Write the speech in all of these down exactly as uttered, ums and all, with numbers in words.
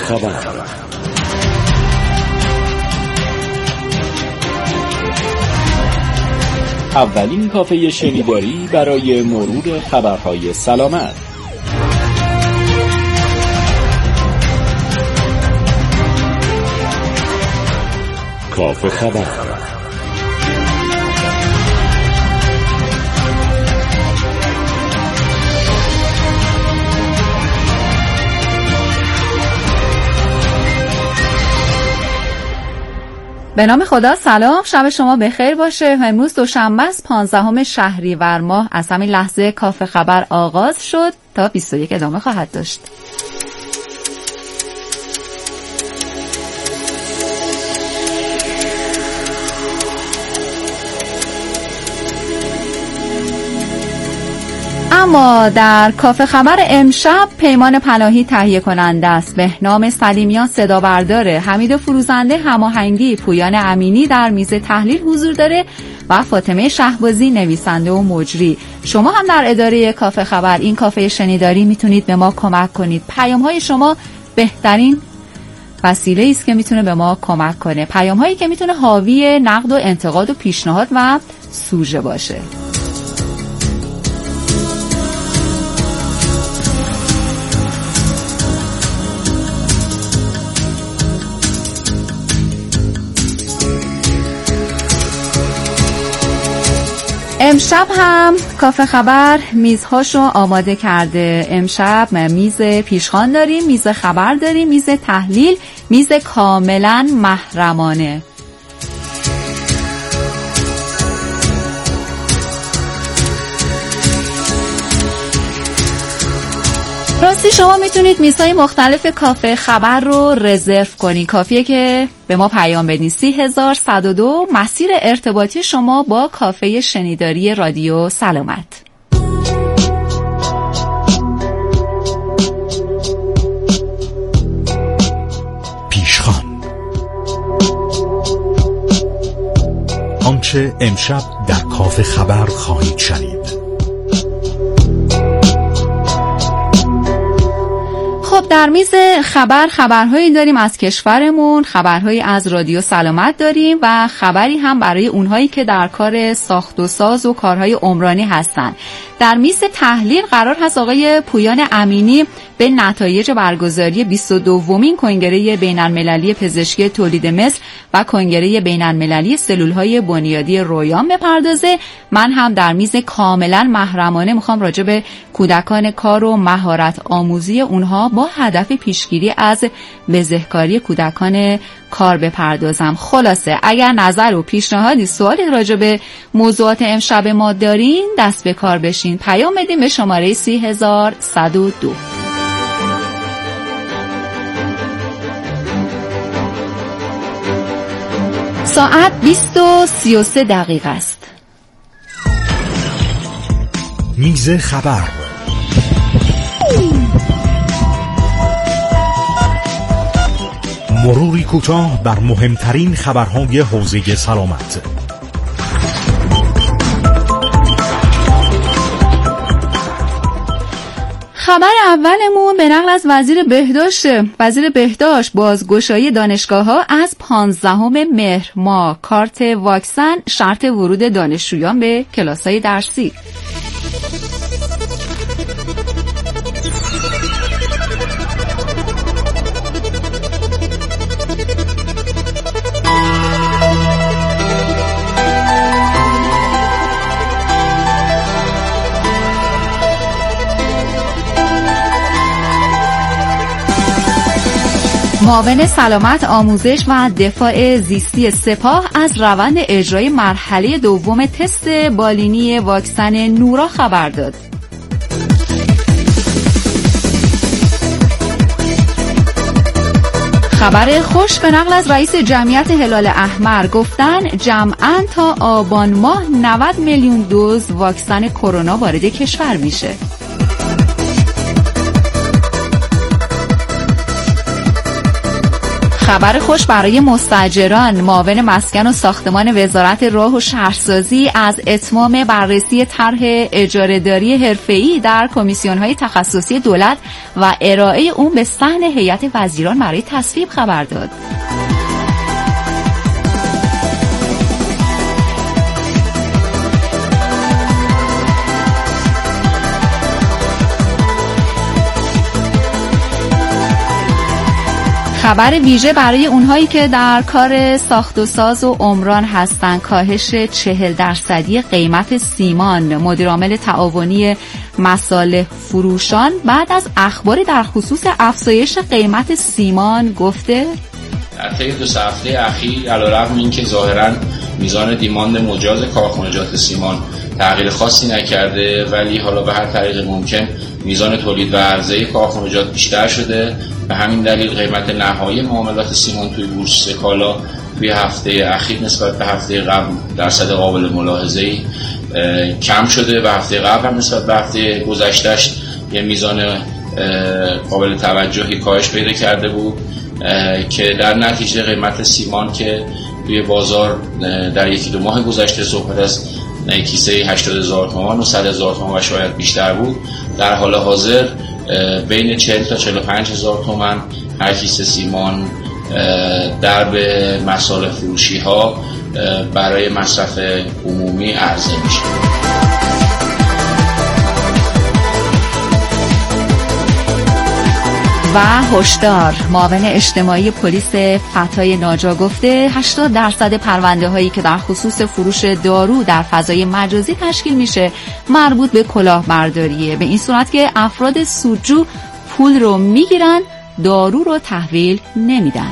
خبر. اولین کافه شنیداری برای مرور خبرهای سلامت. کافه خبر. به نام خدا. سلام، شب شما بخیر باشه. امروز دوشنبه است، پانزدهم شهریور ماه. از همین لحظه کافه خبر آغاز شد تا بیست و یک ادامه خواهد داشت. اما در کافه خبر امشب پیمان پناهی تهیه کننده است، بهنام سلیمیان صدا برداره، حمید فروزنده هماهنگی، پویان امینی در میز تحلیل حضور داره و فاطمه شهبازی نویسنده و مجری. شما هم در اداره کافه خبر، این کافه شنیداری، میتونید به ما کمک کنید. پیام های شما بهترین وسیله است که میتونه به ما کمک کنه، پیام هایی که میتونه حاوی نقد و انتقاد و پیشنهاد و سوژه باشه. امشب هم کافه خبر میزهاشو آماده کرده. امشب میز پیشخوان داریم، میز خبر داریم، میز تحلیل، میز کاملا محرمانه. راستی شما میتونید میزهای مختلف کافه خبر رو رزرو کنید. کافیه که به ما پیام بدین. سی هزار صد و دو مسیر ارتباطی شما با کافه شنیداری رادیو سلامت. پیشخوان. آنچه امشب در کافه خبر خواهید شنید. خب در میز خبر خبرهایی داریم از کشورمون، خبرهایی از رادیو سلامت داریم و خبری هم برای اونهایی که در کار ساخت و ساز و کارهای عمرانی هستن. در میز تحلیل قرار هست آقای پویان امینی به نتایج برگزاری بیست و دومین کنگره بین‌المللی پزشکی تولید مصر و کنگره بین‌المللی سلول‌های بنیادی رویان بپردازه. من هم در میز کاملا محرمانه میخوام راجع به کودکان کار و مهارت آموزی اونها با هدف پیشگیری از بزهکاری کودکان کار بپردازم. خلاصه اگر نظر و پیشنهادی سوالی راجع به موضوعات امشب ما دارین، دست به کار بشین. پیام بدین به شماره سی هزار صد و دو. ساعت بیست و سی و سه دقیقه است. میز خبر. مروری کوتاه بر مهمترین خبرهای حوزه سلامت. خبر اولمون به نقل از وزیر بهداشت. وزیر بهداشت بازگشایی دانشگاه‌ها از پانزدهم مهر ماه. کارت واکسن شرط ورود دانشجویان به کلاس‌های درسی. معاون سلامت، آموزش و دفاع زیستی سپاه از روند اجرای مرحله دوم تست بالینی واکسن نورا خبر داد. خبر خوش به نقل از رئیس جمعیت هلال احمر. گفتن جمعاً تا آبان ماه نود میلیون دوز واکسن کرونا وارد کشور میشه. خبر خوش برای مستاجران. معاون مسکن و ساختمان وزارت راه و شهرسازی از اتمام بررسی طرح اجاره‌داری حرفه‌ای در کمیسیون‌های تخصصی دولت و ارائه اون به صحن هیئت وزیران برای تصویب خبر داد. خبر ویژه برای اونهایی که در کار ساخت و ساز و عمران هستن. کاهش چهل درصدی قیمت سیمان. مدیر عامل تعاونی مصالح فروشان بعد از اخباری در خصوص افزایش قیمت سیمان گفته در طی دو سه هفته اخیر علیرغم اینکه ظاهراً میزان دیماند مجاز کارخانجات سیمان تغییر خاصی نکرده، ولی حالا به هر طریق ممکن میزان تولید و عرضه کارخانجات بیشتر شده. به همین دلیل قیمت نهایی معاملات سیمان توی بورس کالا توی هفته اخیر نسبت به هفته قبل درصد قابل ملاحظه‌ای کم شده و هفته قبل هم نسبت به هفته گذشتهش یه میزان قابل توجهی کاهش پیدا کرده بود که در نتیجه قیمت سیمان که توی بازار در یکی دو ماه گذشته صحبت از کیسه هشتاد هزار تومان و صد هزار تومان و شاید بیشتر بود، در حال حاضر بین چهل تا چهل و پنج هزار تومان هر کیسه سیمان در به مصالح فروشی ها برای مصرف عمومی عرضه میشه. و هشدار. معاون اجتماعی پلیس فتای ناجا گفته هشتاد درصد پرونده هایی که در خصوص فروش دارو در فضای مجازی تشکیل میشه مربوط به کلاهبرداریه، به این صورت که افراد سودجو پول رو میگیرن، دارو رو تحویل نمیدن.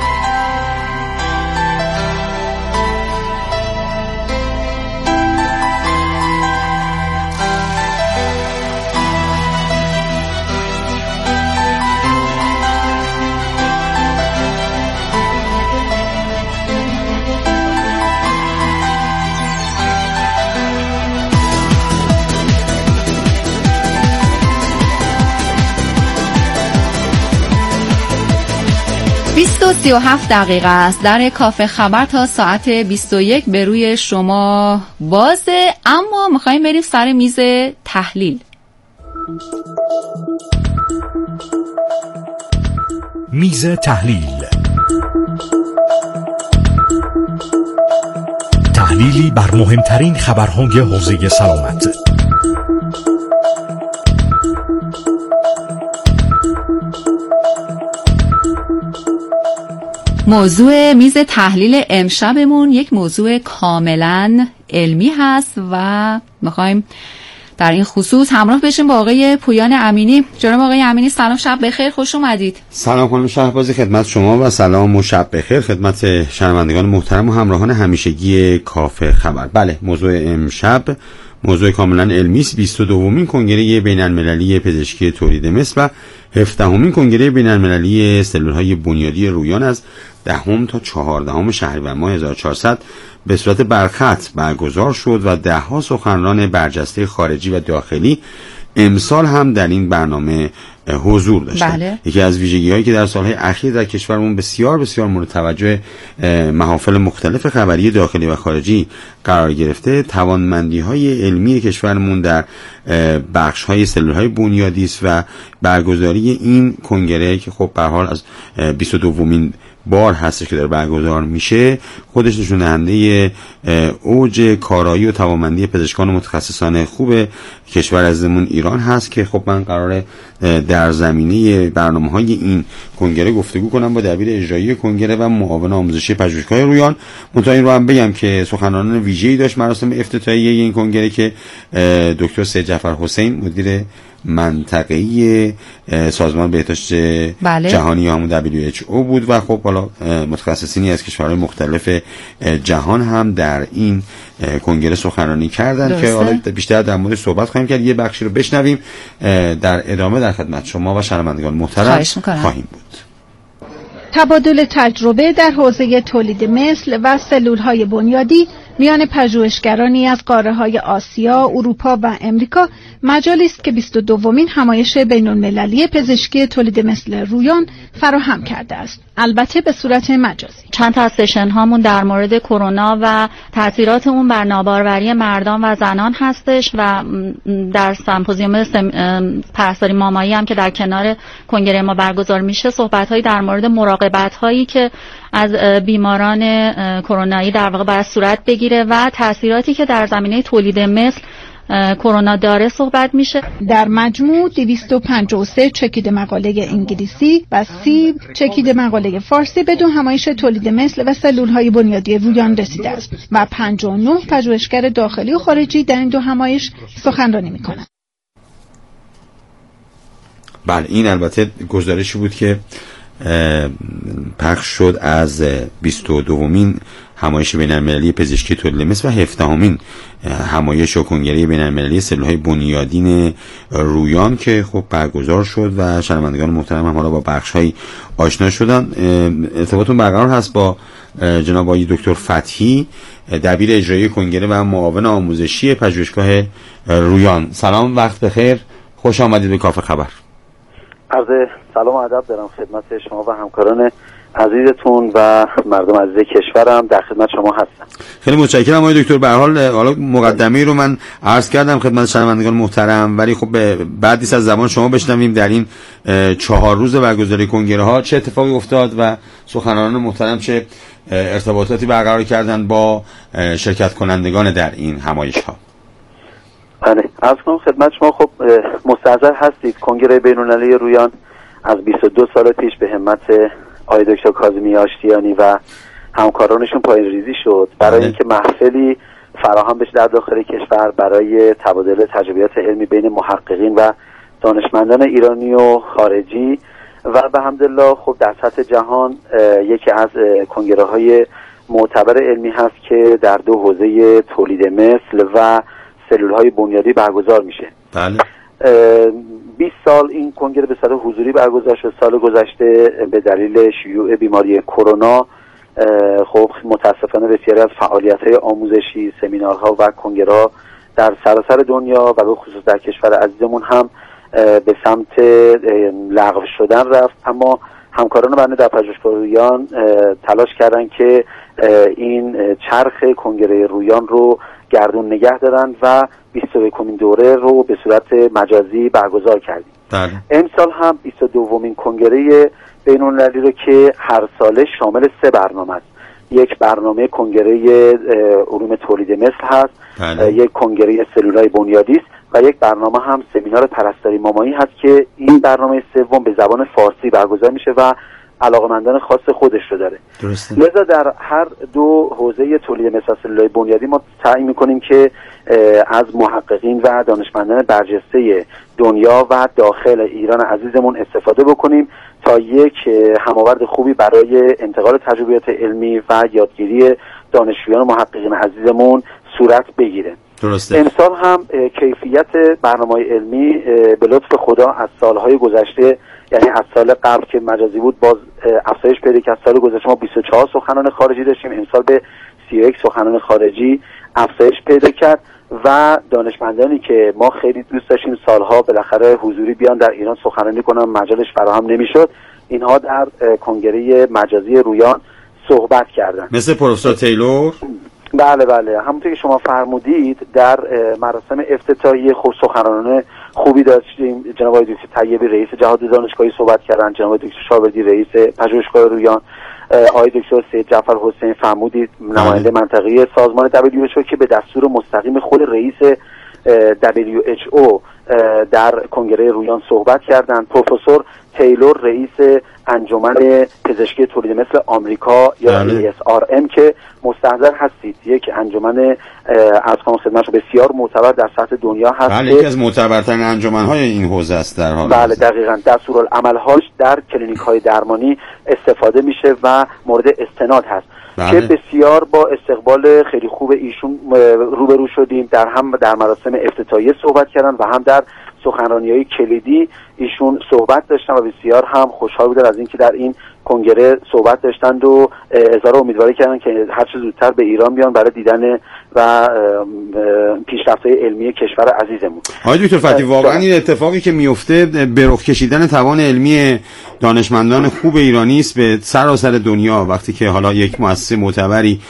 بیست و سی و هفت دقیقه است. در کافه خبر تا ساعت بیست و یک به روی شما بازه، اما میخواییم بریم سر میز تحلیل. میز تحلیل. تحلیلی بر مهمترین خبرهای حوزه سلامت. موضوع میز تحلیل امشبمون یک موضوع کاملا علمی هست و میخوایم در این خصوص همراه بشیم با آقای پویان امینی. جناب آقای امینی سلام، شب بخیر، خوش اومدید. سلام خانم شهبازی، خدمت شما و سلام و شب بخیر خدمت شنوندگان محترم و همراهان همیشگی کافه خبر. بله، موضوع امشب موضوع کاملا علمی است. بیست و دومین کنگره بین‌المللی پزشکی تولید مصر و هفدهمین کنگره بین‌المللی سلول‌های بنیادی رویان از دهم تا چهاردهم شهریور ماه هزار و چهارصد به صورت برخط برگزار شد و ده‌ها سخنران برجسته خارجی و داخلی امسال هم در این برنامه حضور داشتن. بله. یکی از ویژگی‌هایی که در سالهای اخیر در کشورمون بسیار بسیار مورد توجه محافل مختلف خبری داخلی و خارجی قرار گرفته، توانمندی‌های علمی کشورمون در بخش‌های سلول‌های بنیادی است و برگزاری این کنگره که خب به هر حال از بیست و دومین بار هستش که در برگزار میشه، خودش نشون دهنده اوج کارایی و توانمندی پزشکان و متخصصان خوب کشور عزیزمون ایران هست که خب من قراره در زمینه برنامه‌های این کنگره گفتگو کنم با دبیر اجرایی کنگره و معاون آموزشی پژوهشگاه رویان. منتها این رو هم بگم که سخنرانان ویژه‌ای داشت مراسم افتتاحیه این کنگره که دکتر سید جعفر حسین مدیر منطقه‌ای سازمان بهداشت بله. جهانی همون دبلیو اچ او بود و خب حالا متخصصینی از کشورهای مختلف جهان هم در این کنگره سخنرانی کردن درسته. که حالا بیشتر در مورد صحبت خواهیم کرد. یه بخشی رو بشنویم، در ادامه در خدمت شما و شنوندگان محترم خواهیم بود. تبادل تجربه در حوزه تولید مثل و سلول‌های بنیادی میان پژوهشگرانی از قاره‌های آسیا، اروپا و امریکا مجالی است که بیست و دومین همایش بین‌المللی پزشکی تولید مثل رویان فراهم کرده است. البته به صورت مجازی. چند تا از سشن هامون در مورد کرونا و تاثیرات اون بر ناباروری مردان و زنان هستش و در سمپوزیوم پرستاری مامایی هم که در کنار کنگره ما برگزار میشه صحبت‌هایی در مورد مراقبت‌هایی که از بیماران کرونایی در واقع باید صورت بگیره و تاثیراتی که در زمینه تولید مثل کرونا داره صحبت میشه. در مجموع دویست و پنجاه و سه چکید مقاله انگلیسی و سی چکید مقاله فارسی بدون همایش تولید مثل و سلول‌های بنیادی رویان رسیده است و پنجاه و نه پژوهشگر داخلی و خارجی در این دو همایش سخنرانی میکنند. بله، این البته گزارشی بود که پخش شد از بیست و دومین همایش بین‌المللی پزشکی تولید مثل و هفدهمین همایش و کنگره بین‌المللی سلول‌های بنیادین رویان که خب برگزار شد و شنوندگان محترم هم حالا با بخش‌های آشنا شدن. ارتباطتون برقرار هست با جناب آقای دکتر فتحی، دبیر اجرایی کنگره و معاون آموزشی پژوهشگاه رویان. سلام، وقت بخیر، خوش آمدید به کافه خبر. عرض سلام و ادب دارم خدمت شما و همکاران عزیزتون و مردم عزیز کشورم، در خدمت شما هستم. خیلی متشکرم آقای دکتر. به هر حال حالا مقدمه‌ای رو من عرض کردم خدمت شنوندگان محترم، ولی خب بعد نیست از زبان شما بشنویم در این چهار روز برگزاری کنگره ها چه اتفاقی افتاد و سخنرانان محترم چه ارتباطاتی برقرار کردن با شرکت کنندگان در این همایش ها. بله، عرض کنم خدمت شما، خب مستحضر هستید کنگره بین‌المللی رویان از بیست و دو سال پیش به همت آقای دکتر کاظمی آشتیانی و همکارانشون پایه‌ریزی شد برای اینکه محفلی فراهم بشه در داخل کشور برای تبادل تجربیات علمی بین محققین و دانشمندان ایرانی و خارجی و به حمدالله خب در سطح جهان یکی از کنگره های معتبر علمی هست که در دو حوزه تولید مثل و سلول های بنیادی برگزار میشه. بله. بیست سال این کنگره به صورت حضوری برگزار شد. سال گذشته به دلیل شیوع بیماری کرونا خب متاسفانه بسیاری از فعالیت‌های آموزشی، سمینارها و کنگره‌ها در سراسر دنیا و به خصوص در کشور عزیزمون هم به سمت لغو شدن رفت، اما همکاران بنده در پژوهشگاه رویان تلاش کردن که این چرخ کنگره رویان رو گردون نگه دارن و بیست و یکمین دوره رو به صورت مجازی برگزار کردیم. بله. امسال هم بیست و دومین کنگره بین‌المللی رو که هر ساله شامل سه برنامه است. یک برنامه کنگره علوم تولید مثل هست، بله. یک کنگره سلولای بنیادی است و یک برنامه هم سمینار پرستاری مامایی هست که این برنامه سوم به زبان فارسی برگزار میشه و علاقمندان خاص خودش رو داره. درسته. لذا در هر دو حوزه تولید مثل سلولای بنیادی ما تعیین میکنیم که از محققین و دانشمندان برجسته دنیا و داخل ایران عزیزمون استفاده بکنیم تا یک هماورد خوبی برای انتقال تجربیات علمی و یادگیری دانشجویان و محققین عزیزمون صورت بگیره. درسته. امسال هم کیفیت برنامه‌های علمی به لطف خدا از سالهای گذشته، یعنی از سال قبل که مجازی بود باز افزایش پیدا کرد. سال گذشته ما بیست و چهار سخنران خارجی داشتیم، امسال به سی و یک سخنران خارجی افزایش پیدا کرد و دانشمندانی که ما خیلی دوست داشتیم سالها بالاخره حضوری بیان در ایران سخنرانی کنن مجالش فراهم نمیشد، اینها در کنگره مجازی رویان صحبت کردن. مثل پروفسور تیلور. بله بله، همونطور که شما فرمودید در مراسم افتتاحیه خوب سخنرانان خوبی داشتیم. جناب آقای دکتر طیبی رئیس جهاد دانشگاهی صحبت کردن، جناب دکتر شاوردی رئیس پژوهشگاه رویان، آقای دکتر سید جعفر حسین فرمودید نماینده منطقه‌ای سازمان دبلیو اچ او که به دستور مستقیم خود رئیس دبلیو اچ او در کنگره رویان صحبت کردند. پروفسور تیلور رئیس انجمن پزشکی تولید مثل آمریکا یا ای اس آر ام که مستحضر هستید یک انجمن از کنم خدمتشون بسیار معتبر در سطح دنیا هست. بله، یکی از معتبرترین انجمن‌های این حوزه است در حال. بله دقیقاً، دستورالعمل‌هاش در کلینیک‌های درمانی استفاده میشه و مورد استناد هست. بله. که بسیار با استقبال خیلی خوب ایشون روبرو شدیم، در هم در مراسم افتتاحیه صحبت کردن و هم در سخنرانی‌های کلیدی ایشون صحبت داشتن و بسیار هم خوشحال بودن از اینکه در این کنگره صحبت داشتند و اظهار امیدواری کردن که هر چه زودتر به ایران بیان برای دیدن و پیشرفت‌های علمی کشور عزیزمون. آقای دکتر فتحی، واقعا این اتفاقی که میفته به رخ کشیدن توان علمی دانشمندان خوب ایرانی است به سراسر دنیا. وقتی که حالا یک مؤسسه معتبری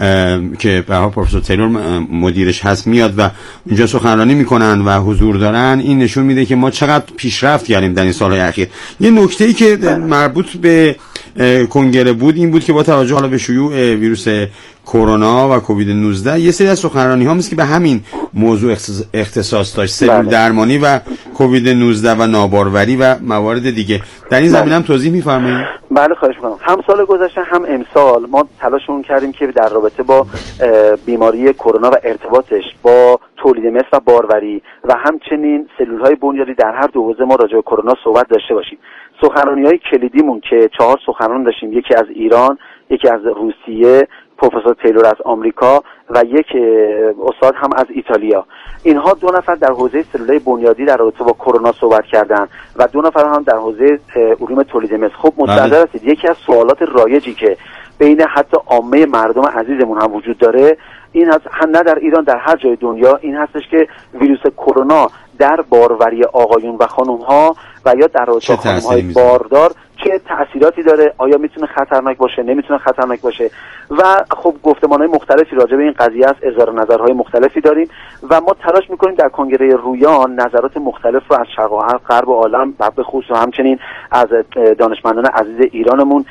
که به هر پروفسور تیلور مدیرش هست میاد و اینجا سخنرانی میکنن و حضور دارن، این نشون میده که ما چقدر پیشرفت کردیم در این سالهای اخیر. یه نکته‌ای که مربوط به کنگره بود این بود که با توجه حالا به شیوع ویروس کرونا و کووید نوزده یه سری از سخنرانی ها هست که به همین موضوع اختصاص داشت، سلول درمانی و کووید نوزده و ناباروری و موارد دیگه. در این زمینه هم توضیح می‌فرمایید؟ بله خواهش می‌کنم. هم سال گذشته هم امسال ما تلاشمون کردیم که در رابطه با بیماری کرونا و ارتباطش با تولید مثل و باروری و همچنین سلول‌های بنیادی در هر دو حوزه ما راجع به کرونا صحبت داشته باشیم. سخنرانی‌های کلیدیمون که چهار سخنران داشتیم، یکی از ایران، یکی از روسیه، پروفسور تیلور از آمریکا و یک استاد هم از ایتالیا. اینها دو نفر در حوزه سلول‌های بنیادی در رابطه با کرونا صحبت کردن و دو نفر هم در حوزه علوم تولید مثل. خب مستحضر هستید یکی از سوالات رایجی که بین حتی عامه مردم عزیزمون هم وجود داره این هست، هم نه در ایران در هر جای دنیا، این هستش که ویروس کرونا در باروری آقایون و خانم‌ها و یا در رابطه با خانم‌های باردار چه تأثیراتی داره، آیا میتونه خطرناک باشه، نمیتونه خطرناک باشه و خب گفتمان‌های مختلفی راجع به این قضیه است، اظهار نظرهای مختلفی داریم و ما تلاش میکنیم در کنگره رویان نظرات مختلف رو از شرق و غرب عالم و به خصوص همچنین از دانشمندان عزیز ایرانمون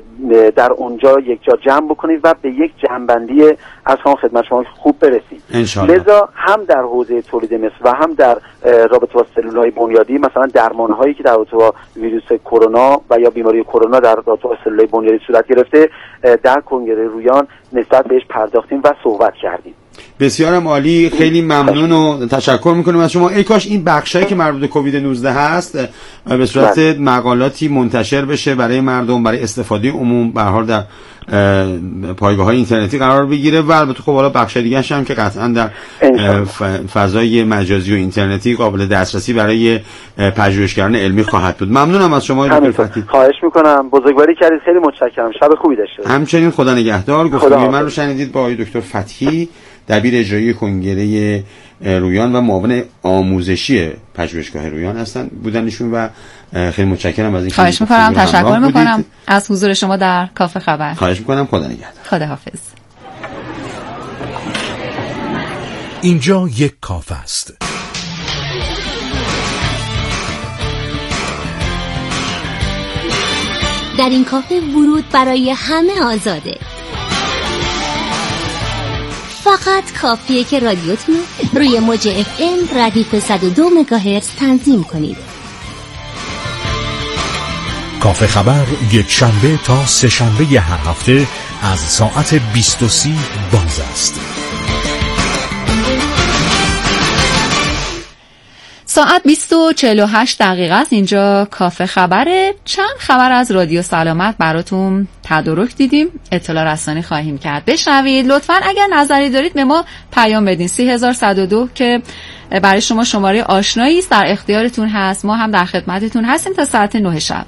در اونجا یک جا جمع بکنیم و به یک جمع‌بندی از هم خدمت شما خوب برسیم. لذا هم در حوزه تولید مثل و هم در رابطه با سلول‌های بنیادی، مثلا درمان‌هایی که در رابطه با ویروس کرونا و یا بیماری کرونا در رابطه با سلول‌های بنیادی صورت گرفته، در کنگره رویان نسبت بهش پرداختیم و صحبت کردیم. بسیارم عالی، خیلی ممنون و تشکر میکنیم از شما. ای کاش این بخشایی که مربوط به کووید نوزده هست به صورت بله. مقالاتی منتشر بشه برای مردم، برای استفاده عموم، به هر حال در پایگاه‌های اینترنتی قرار بگیره و البته خب حالا بخش دیگه هم که قطعا در فضای مجازی و اینترنتی قابل دسترسی برای پژوهشگران علمی خواهد بود. ممنونم از شما دکتر فتحی. خواهش میکنم، بزرگواری کردید، خیلی متشکرم. شب خوبی داشته باشید. همچنین خدا نگهدار. گفتگوی من رو شنیدید با آقای دکتر فتحی، دبیر اجرایی کنگره رویان و معاون آموزشی پژوهشگاه رویان هستن بودنشون و خیلی متشکرم از اینکه خواهش میکنم، تشکر میکنم از حضور شما در کافه خبر. خواهش میکنم، خدا نگهدار. خدا حافظ. اینجا یک کافه است. در این کافه ورود برای همه آزاده. فقط کافیه که رادیوتون روی موج اف ام ردیف صد و دو مگاهرتز تنظیم کنید. کافه خبر یک شنبه تا سه شنبه هر هفته از ساعت بیست و سی باز است. ساعت بیست و چهل و هشت دقیقه است. اینجا کافه خبره. چند خبر از رادیو سلامت براتون تدارک دیدیم، اطلاع رسانی خواهیم کرد. بشنوید لطفاً. اگر نظری دارید به ما پیام بدین. سی هزار صد و دو که برای شما شماره آشنایی است، در اختیارتون هست. ما هم در خدمتتون هستیم تا ساعت نه شب.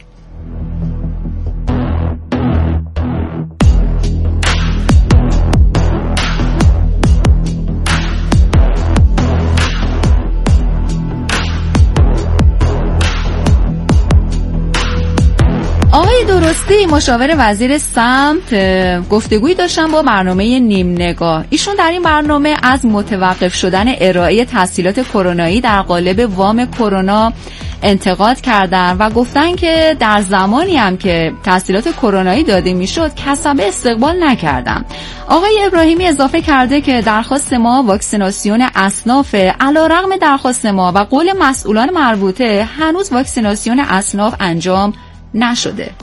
آقای درستی مشاور وزیر سمت گفتگویی داشتن با برنامه نیم نگاه. ایشون در این برنامه از متوقف شدن ارائه تسهیلات کرونایی در قالب وام کرونا انتقاد کردن و گفتن که در زمانی هم که تسهیلات کرونایی داده میشد کسبه استقبال نکردن. آقای ابراهیمی اضافه کرده که درخواست ما واکسیناسیون اصناف، علیرغم درخواست ما و قول مسئولان مربوطه هنوز واکسیناسیون اصناف انجام نشده.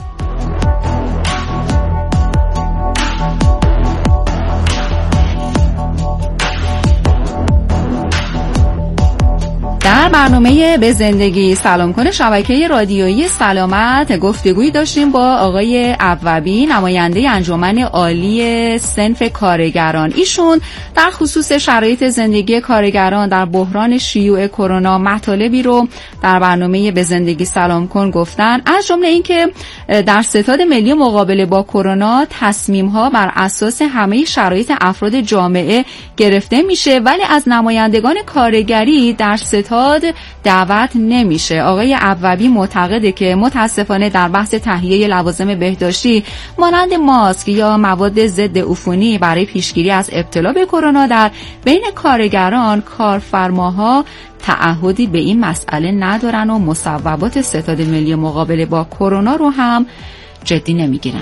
در برنامه به زندگی سلام کن شبکه رادیویی سلامت گفتگویی داشتیم با آقای ابوابی، نماینده انجمن عالی صنف کارگران. ایشون در خصوص شرایط زندگی کارگران در بحران شیوع کرونا مطالبی رو در برنامه به زندگی سلام کن گفتن، از جمله اینکه در ستاد ملی مقابله با کرونا تصمیم‌ها بر اساس همه شرایط افراد جامعه گرفته میشه، ولی از نمایندگان کارگری در ستاد دعوت نمیشه. آقای ابوابی معتقده که متاسفانه در بحث تهیه لوازم بهداشتی مانند ماسک یا مواد ضد عفونی برای پیشگیری از ابتلا به کرونا در بین کارگران، کارفرماها تعهدی به این مسئله ندارن و مصوبات ستاد ملی مقابله با کرونا رو هم جدی نمیگیرن.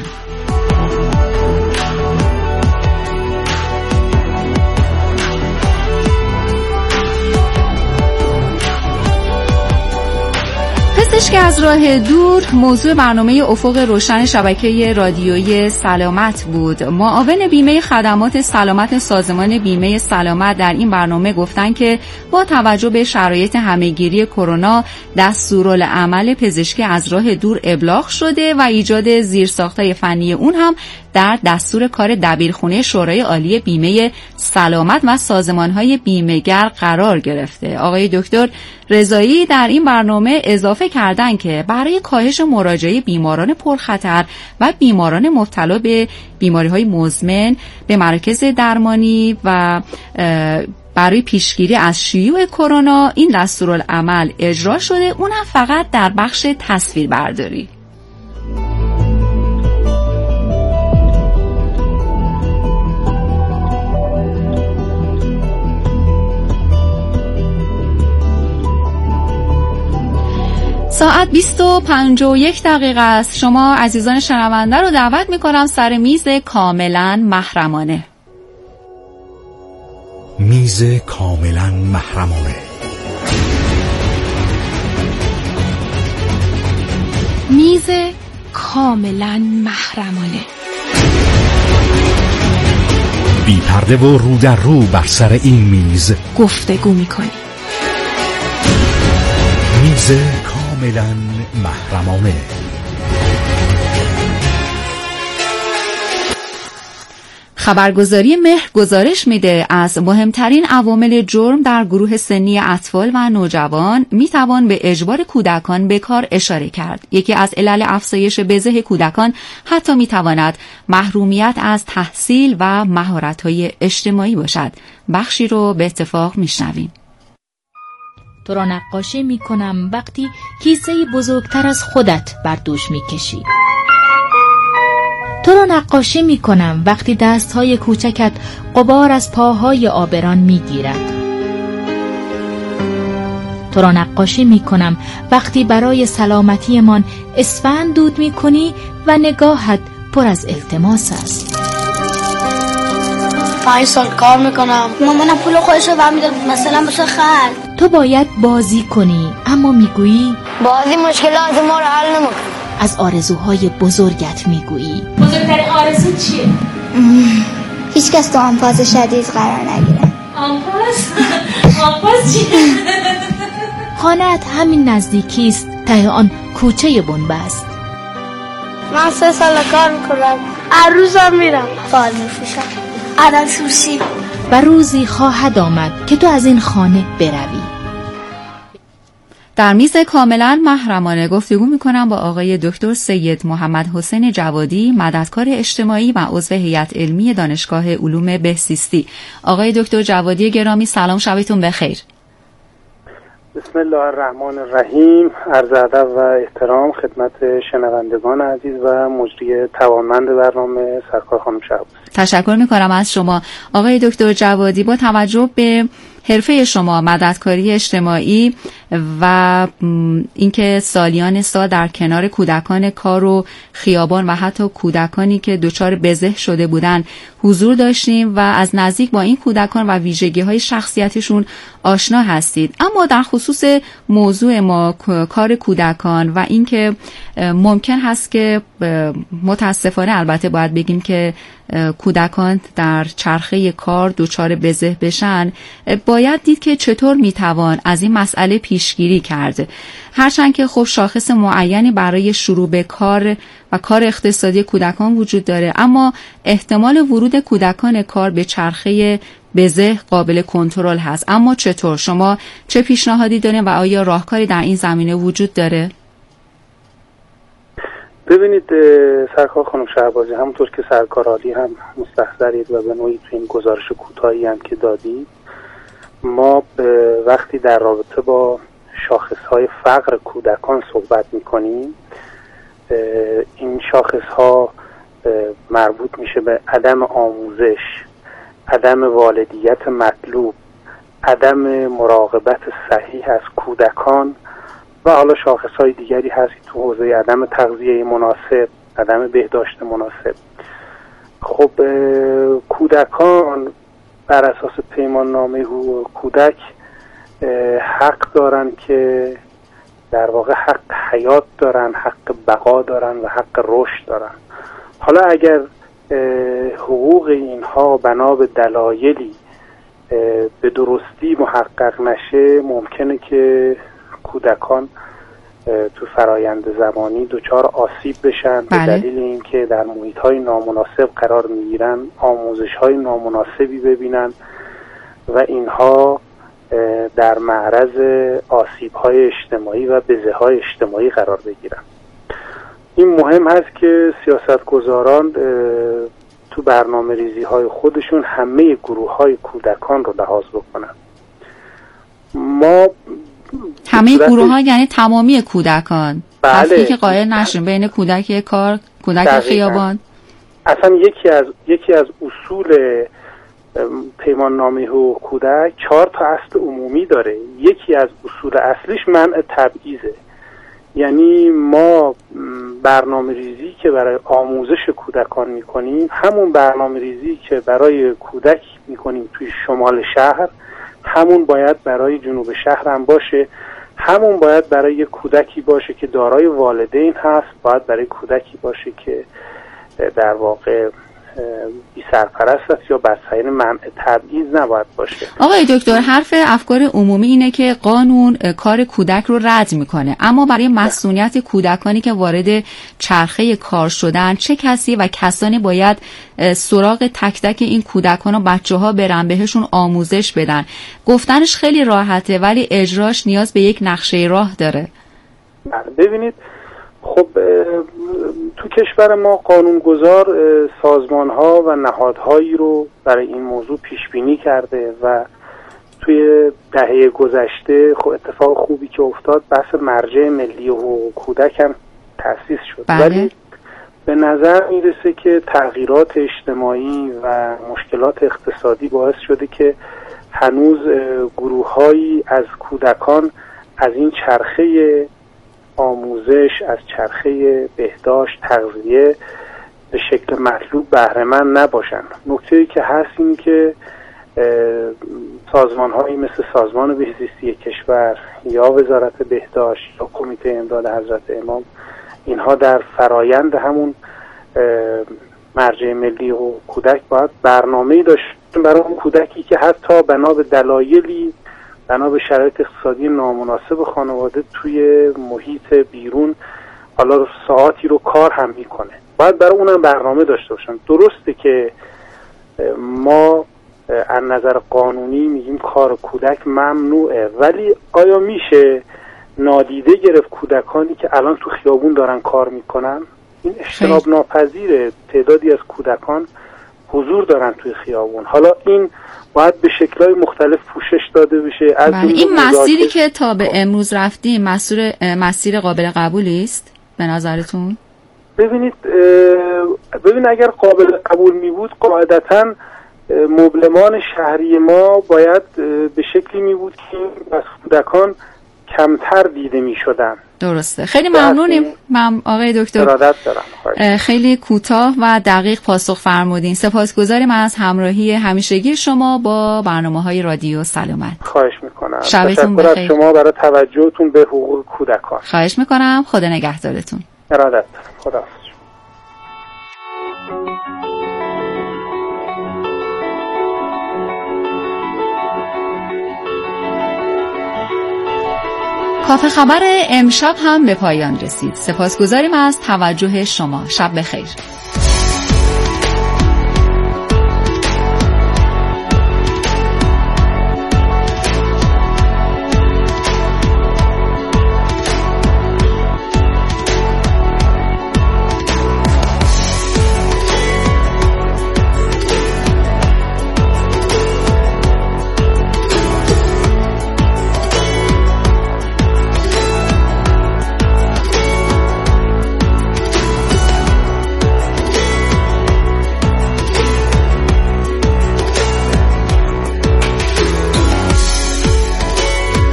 پزشک از راه دور موضوع برنامه افق روشن شبکه رادیویی سلامت بود. معاون بیمه خدمات سلامت سازمان بیمه سلامت در این برنامه گفتن که با توجه به شرایط همهگیری کرونا دستورالعمل پزشکی از راه دور ابلاغ شده و ایجاد زیرساخت‌های فنی اون هم در دستور کار دبیرخونه شورای عالی بیمه سلامت و سازمان‌های بیمه‌گر قرار گرفته. آقای دکتر رضایی در این برنامه اضافه کردند که برای کاهش مراجعه بیماران پرخطر و بیماران مبتلا به بیماری‌های مزمن به مراکز درمانی و برای پیشگیری از شیوع کرونا این دستورالعمل اجرا شده، اونم فقط در بخش تصویربرداری. ساعت بیست و پنج و یک دقیقه است. شما عزیزان شنونده رو دعوت میکنم سر میز کاملا محرمانه. میز کاملا محرمانه. میز کاملا محرمانه. بی پرده و رو در رو بر سر این میز گفتگو میکنیم. میز کاملا محرمانه. خبرگزاری مهر گزارش میده از مهمترین عوامل جرم در گروه سنی اطفال و نوجوان میتوان به اجبار کودکان به کار اشاره کرد. یکی از علل افزایش بزه کودکان حتی میتواند محرومیت از تحصیل و مهارت‌های اجتماعی باشد. بخشی رو به اتفاق میشنویم. تو را نقاشی میکنم وقتی کیسه بزرگتر از خودت بر دوش میکشی. تو را نقاشی میکنم وقتی دستهای کوچکت غبار از پاهای آبران میگیرد. تو را نقاشی میکنم وقتی برای سلامتیمان اسفند دود میکنی و نگاهت پر از التماس است. پنج سال کار میکنم، مامانم پول خودش رو برمی‌داره مثلا واسه خرج. تو باید بازی کنی اما میگویی بازی مشکلات ما رو حل نمی‌کنه. از آرزوهای بزرگت میگویی. بزرگترین آرزو چیه؟ هیچ کس تو آنپاس شدید قرار نگیره. آنپاس؟ آنپاس چیه؟ خانه‌ات همین نزدیکی است، ته آن کوچه بنبست. من سه سال کار میکنم، هر روزم میرم فال میفروشم، عدد سوسی. و روزی خواهد آمد که تو از این خانه بروی. در میز کاملا محرمانه گفتگو میکنم با آقای دکتر سید محمد حسین جوادی، مددکار اجتماعی و عضو هیئت علمی دانشگاه علوم بهزیستی. آقای دکتر جوادی گرامی سلام، شبتون بخیر. بسم الله الرحمن الرحیم. عرض ادب و احترام خدمت شنوندگان عزیز و مجری توانمند برنامه سرکار خانم شهبازی. تشکر میکنم از شما آقای دکتر جوادی. با توجه به حرفه شما مددکاری اجتماعی و اینکه سالیان سال در کنار کودکان کار و خیابان و حتی کودکانی که دچار بزه شده بودن حضور داشتیم و از نزدیک با این کودکان و ویژگی‌های شخصیتشون آشنا هستید. اما در خصوص موضوع ما کار کودکان و اینکه ممکن هست که متاسفانه البته باید بگیم که کودکان در چرخه کار دچار بزه بشن، باید دید که چطور میتوان از این مسئله پیشگیری کرد. هرچند که خب شاخص معینی برای شروع به کار و کار اقتصادی کودکان وجود داره، اما احتمال ورود کودکان کار به چرخه بزه قابل کنترل هست. اما چطور؟ شما چه پیشنهادی دارین و آیا راهکاری در این زمینه وجود داره؟ ببینید سرکار خانم شهبازی، همونطور که سرکار عالی هم مستحضرید و به نوعی تو این گزارش کوتاهی هم که دادید، ما وقتی در رابطه با شاخصهای فقر کودکان صحبت میکنیم، این شاخصها مربوط میشه به عدم آموزش، عدم والدیت مطلوب، عدم مراقبت صحیح از کودکان و حالا شاخصهای دیگری هست تو حوزه عدم تغذیه مناسب، عدم بهداشت مناسب. خب کودکان بر اساس پیمان نامه حقوق کودک حق دارن که در واقع حق حیات دارن، حق بقا دارن و حق رشد دارن. حالا اگر حقوق اینها بنا به دلایلی به درستی محقق نشه، ممکنه که کودکان تو فرایند زمانی دچار آسیب بشن. بله. به دلیل اینکه در محیط‌های نامناسب قرار می‌گیرن، آموزش‌های نامناسبی ببینن و اینها در معرض آسیب‌های اجتماعی و بزه‌های اجتماعی قرار بگیرن. این مهم هست که سیاستگزاران تو برنامه ریزی های خودشون همه گروه های کودکان رو لحاظ بکنن. ما همه گروه ها یعنی تمامی کودکان، بله. تفکیک قائل نشیم بین کودک کار، کودک دقیقا. خیابان. اصلا یکی از یکی از اصول پیمان نامه حقوق کودک چهار تا اصل عمومی داره. یکی از اصول اصلیش منع تبعیضه، یعنی ما برنامه ریزی که برای آموزش کودکان میکنیم، همون برنامه ریزی که برای کودک میکنیم توی شمال شهر، همون باید برای جنوب شهر هم باشه. همون باید برای کودکی باشه که دارای والدین هست، باید برای کودکی باشه که در واقع بی سرپرست است یا بسیار منع تبعیض نباید باشه. آقای دکتر، حرف افکار عمومی اینه که قانون کار کودک رو رد میکنه، اما برای مسئولیت کودکانی که وارد چرخه کار شدن، چه کسی و کسانی باید سراغ تک تک این کودکان و بچه ها برن، بهشون آموزش بدن؟ گفتنش خیلی راحته ولی اجراش نیاز به یک نقشه راه داره. ببینید، خب تو کشور ما قانونگذار سازمان ها و نهادهایی رو برای این موضوع پیش بینی کرده و توی دهه گذشته خب اتفاق خوبی که افتاد، بحث مرجع ملی حقوق کودک هم تأسیس شد. بله. ولی به نظر میرسه که تغییرات اجتماعی و مشکلات اقتصادی باعث شده که هنوز گروه‌هایی از کودکان از این چرخه آموزش، از چرخه بهداشت، تغذیه به شکل مطلوب بهره مند نباشن. نکته‌ای که هست این که سازمان‌هایی مثل سازمان بهزیستی کشور یا وزارت بهداشت یا کمیته امداد حضرت امام، اینها در فرایند همون مرجع ملی و کودک باید برنامه‌ای داشت برای اون کودکی که حتی بنا به دلایلی، بنا به شرایط اقتصادی نامناسب خانواده توی محیط بیرون حالا ساعاتی رو کار هم میکنه، باید برای اونم برنامه داشته باشن. درسته که ما از نظر قانونی میگیم کار کودک ممنوعه، ولی آیا میشه نادیده گرفت کودکانی که الان تو خیابون دارن کار میکنن؟ این اجتناب ناپذیره. تعدادی از کودکان حضور دارن توی خیابون. حالا این باید به شکل‌های مختلف پوشش داده بشه. از بله. این مسیری که تا به امروز رفتیم مسیر مسیر قابل قبولی است به نظرتون؟ ببینید ببین اگر قابل قبول می بود قاعدتاً مبلمان شهری ما باید به شکلی می بود که از کودکان کمتر دیده می شدن. درسته. خیلی ممنونیم مم... آقای دکتر. ارادت دارم. خیلی کوتاه و دقیق پاسخ فرمودین. سپاسگزاریم از همراهی همیشگی شما با برنامه‌های رادیو سلامت. خواهش میکنم. شبتون بخیر. تشکر از شما برای توجهتون به حقوق کودکان. خواهش میکنم. خدا نگهدارتون. ارادت دارم. خدا حافظ. کافه خبر امشب هم به پایان رسید. سپاسگزاریم از توجه شما. شب بخیر.